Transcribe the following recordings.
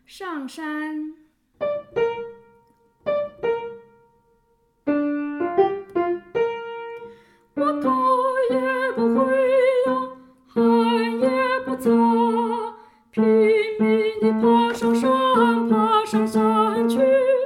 上山。我头也不回呀，汗也不擦，拼命地爬上山，爬上山去。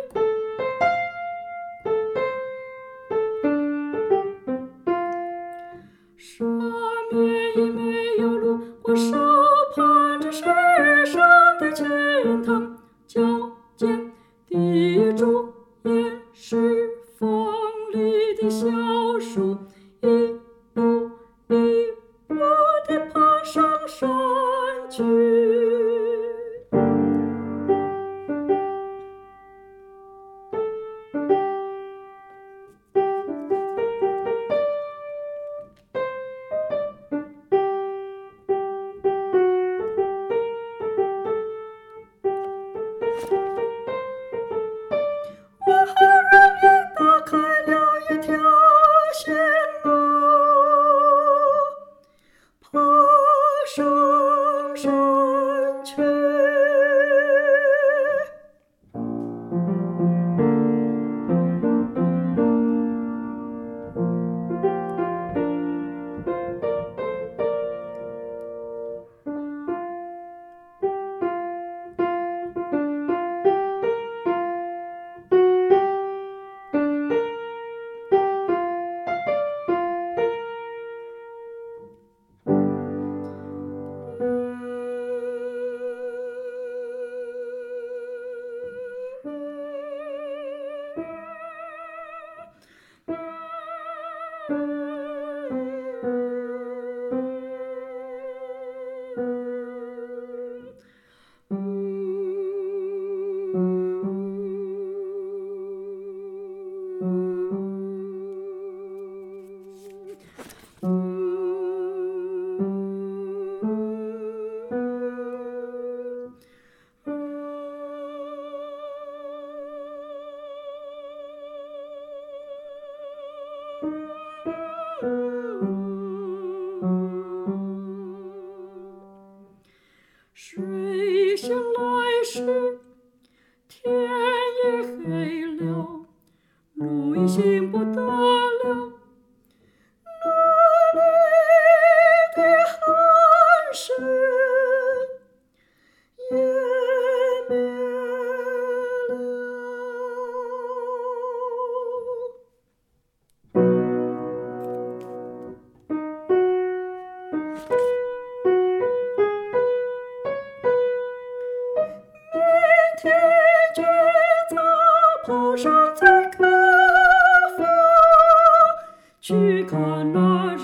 上面也没有路，我手攀着石上的青藤，脚尖抵住岩石缝里的小树，一步一步地爬上山去。我好容易打开了一条线路，爬上山去。水醒来时，天也黑了，路已行不得了，那里的汗水也灭了。明天去早跑上最高峰，去看那